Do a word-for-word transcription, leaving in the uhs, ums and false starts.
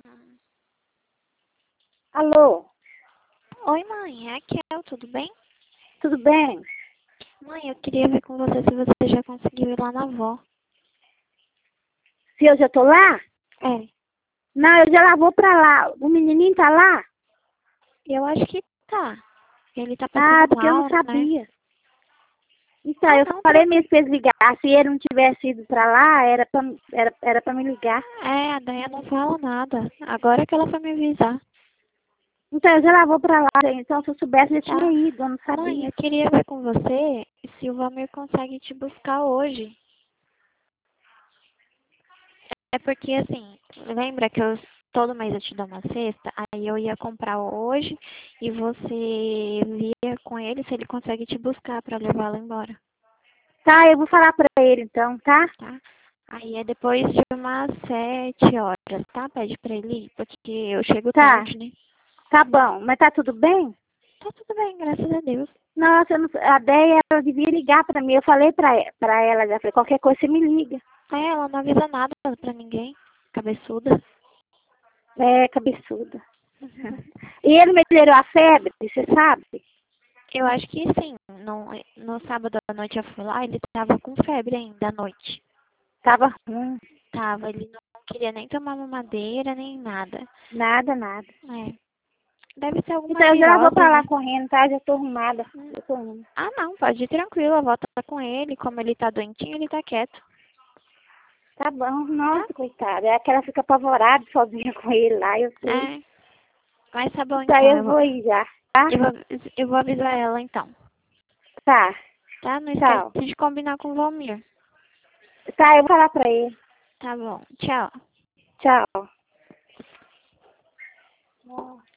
Alô? Oi, mãe, é a Kel, tudo bem? Tudo bem? Mãe, eu queria ver com você se você já conseguiu ir lá na avó. Se eu já tô lá? É, Não, eu já lá vou pra lá. O menininho tá lá? eu acho que tá. Ele tá Ah, passando porque eu não mal, né? sabia. Então, Ah, eu não, falei tranquilo. mesmo pra ele ligar. Se ele não tivesse ido pra lá, era pra, era, era pra me ligar. É, a Daia não fala nada. Agora que ela foi me avisar, Então, eu já lá vou pra lá. Então, se eu soubesse, eu já tá? tinha ido. Eu não Mãe, sabia. eu queria ver com você se o Valmir consegue te buscar hoje. É porque, assim, lembra que eu todo mês eu te dou uma cesta? Aí eu ia comprar hoje e você via com ele se ele consegue te buscar pra levá-la embora. Tá, eu vou falar pra ele então, tá? Tá? Aí é depois de umas sete horas, tá? Pede pra ele ir, porque eu chego Tá, tarde, né? tá bom. Mas tá tudo bem? Tá tudo bem, graças a Deus. Nossa, eu não, a Deia, ela devia ligar pra mim. Eu falei pra, pra ela, já falei, qualquer coisa você me liga. É, ela não avisa nada pra ninguém, cabeçuda. É, cabeçuda. E ele melhorou a febre, você sabe? Eu acho que sim. No, no sábado à noite eu fui lá, ele tava com febre ainda à noite. Tava ruim. Tava, ele não queria nem tomar mamadeira, nem nada. Nada, nada. É, deve ser alguma Então eu já vou virose, pra lá né? correndo, tá? Já tô arrumada. Hum. Eu tô indo. Ah, não, pode ir tranquilo, a volta com ele. Como ele tá doentinho, ele tá quieto, Tá bom. tá? Nossa, coitada. É que ela fica apavorada sozinha com ele lá, eu sei. É, mas tá bom Então então, eu eu vou, vou ir já, tá? eu vou, eu vou avisar ela então, Tá. tá? Não esquece Tchau. de combinar com o Valmir. Tá, eu vou falar pra ele. Tá bom, tchau. Tchau.